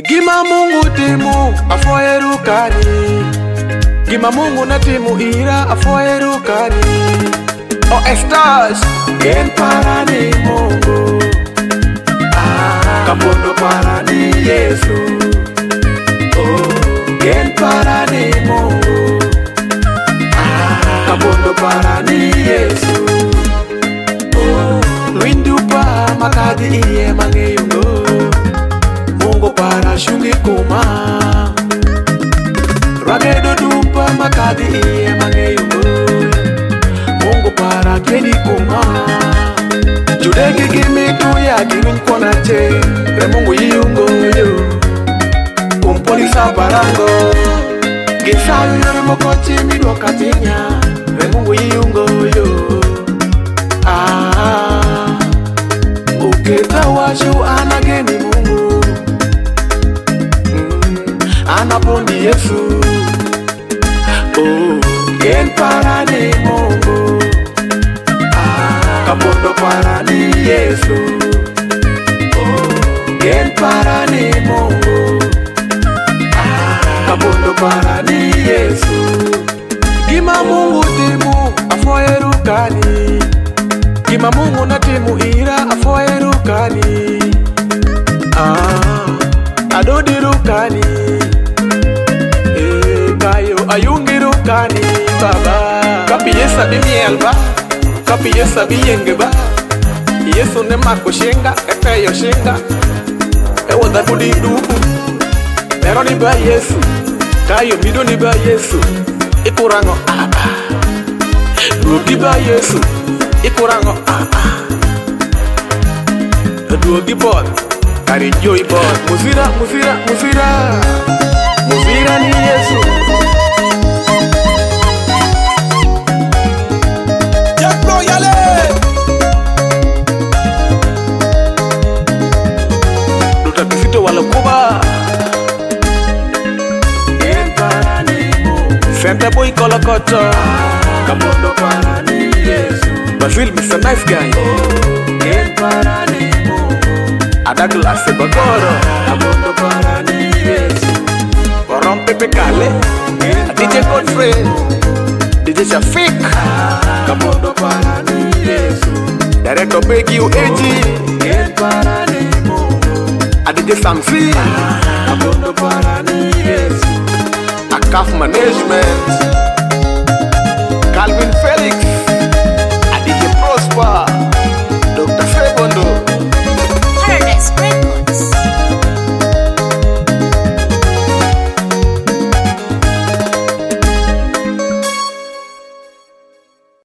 Gima Mungu timu afoerukani, gima Mungu na timu ira afoerukani. O estás en parani Mungu, kapondo parani Yesu. Oh, en parani Mungu, kapondo parani Yesu. Oh, luindupa makadi iye mangeyungo, Mungu para shungi kuma. Ragedo dupa makadi iye mangeyungo, Mungu para kedi kuma. Judegi gimi tu ya gimin konache, re Mungu yungo yo. Kumpolisa barango, gisayo yore mokochi midwa katinya, re Mungu yungo yo. Uketa washu anageni Mungu, anapondi Yesu. Oh, gen parani Mungu, kapondo parani Yesu. Oh, gen parani Mungu, kapondo parani Yesu. Gima Mungu timu afoerukani, gima Mungu na timu ira afoerukani. Adodirukani, kayo ayungirukani baba. Kapi yesa bimielba, kapi yesa biyengeba. Yesu ne makushinga, epeyo shinga. Ewo dhabudi dubu, pero ni ba Yesu. Kayo mido ni ba Yesu. Ikurango duogi ba Yesu. Ikurango duogi bod. Kari joy bod. Muzira, muzira, muzira. Muzira ni Yesu. Jabro yale. Duta kisito wala kuba. Santa boy kolokota, kapondo parani Yesu. Basil Mr. Nice Guy. Gen parani Mungu, Adagla Sebagoro, kapondo parani Yesu. Borom Pepe Kale, DJ Godfrey, DJ Shafik, kapondo parani Yesu. Director Begi UAG, gen parani Mungu, DJ Samsi, kapondo parani Yesu. Akaf Management, Calvin